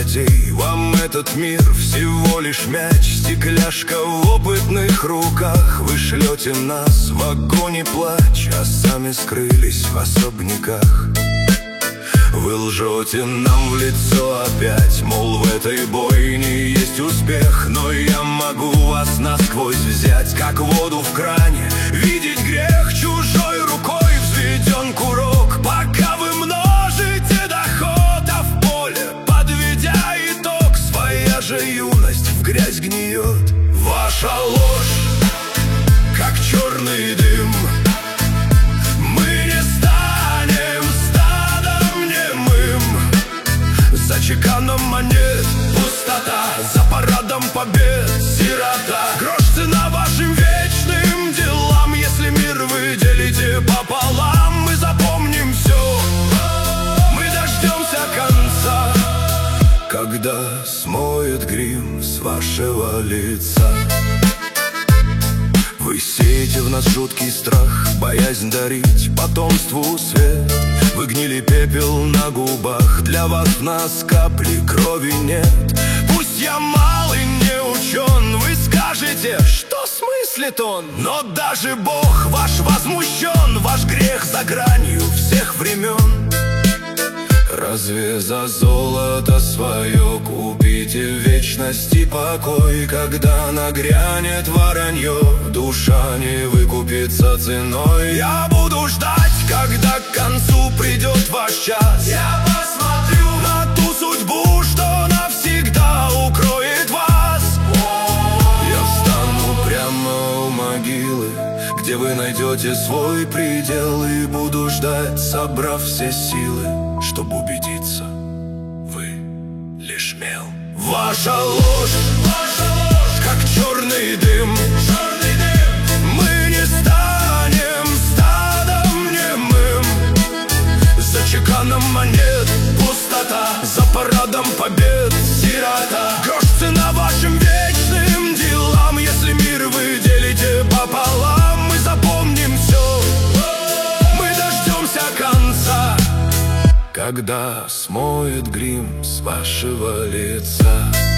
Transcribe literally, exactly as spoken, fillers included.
людей. Вам этот мир всего лишь мяч, стекляшка в опытных руках. Вы шлете нас в огонь и плач, а сами скрылись в особняках. Вы лжете нам в лицо опять, мол, в этой бойне есть успех. Но я могу вас насквозь взять, как воду в кране, видеть грех чужой рукой. Взведен курок, пока вы множите доход, а в поле, подведя итог, своя же юность в грязь гниет. Ваша ложь, как черный дым. Мы не станем стадом немым. За чеканом монет пустота, за парадом побед сирота. Грош цена вашим вечным делам. Если мир вы делите пополам, мы запомним все, мы дождемся конца, когда смоет грим с вашего лица. Вы сеете в нас жуткий страх, боязнь дарить потомству свет. Вы гнили пепел на губах, для вас в нас капли крови нет. Пусть я мал и не учен, вы скажете, что смыслит он. Но даже Бог ваш возмущен, ваш грех за гранью всех времен. Разве за золото свое купите вечность и покой? Когда нагрянет воронье, душа не выкупится ценой. Я буду ждать, когда к концу придет ваш час. Я посмотрю на ту судьбу, что навсегда укроет вас. Я встану прямо у могилы, где вы найдете свой предел, и буду ждать, собрав все силы, чтобы убедиться, вы лишь мел. Ваша ложь, ваша ложь, как черный дым, черный дым. Мы не станем стадом немым. За чеканом монет пустота, за парадом побед сирота. Грош цена вашим вечным делам. Если мир вы делите пополам, мы запомним все, мы дождемся конца, когда смоет грим с вашего лица.